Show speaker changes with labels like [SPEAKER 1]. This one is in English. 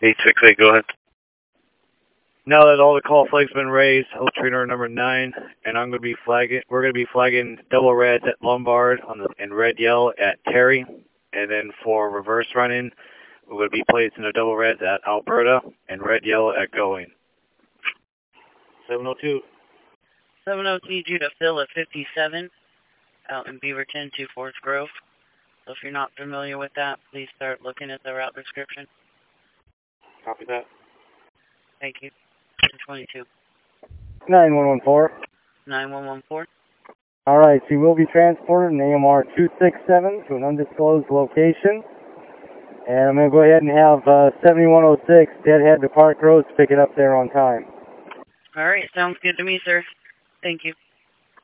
[SPEAKER 1] 868, go ahead. Now that all the call flags have been raised, Hill Trainer number 9, and we're going to be flagging double reds at Lombard and red yellow at Terry, and then for reverse running, we're going to be placing the double reds at Alberta and red yellow at Going. 702.
[SPEAKER 2] 702 need you to fill at 57 out in Beaverton to Forest Grove. So if you're not familiar with that, please start looking at the route description.
[SPEAKER 1] Copy that.
[SPEAKER 2] Thank you. 22.
[SPEAKER 3] 9114.
[SPEAKER 2] 9114.
[SPEAKER 3] All right, she will be transported in AMR 267 to an undisclosed location. And I'm going to go ahead and have 7106 Deadhead to Park Road to pick it up there on time.
[SPEAKER 2] All right, sounds good to me, sir. Thank you.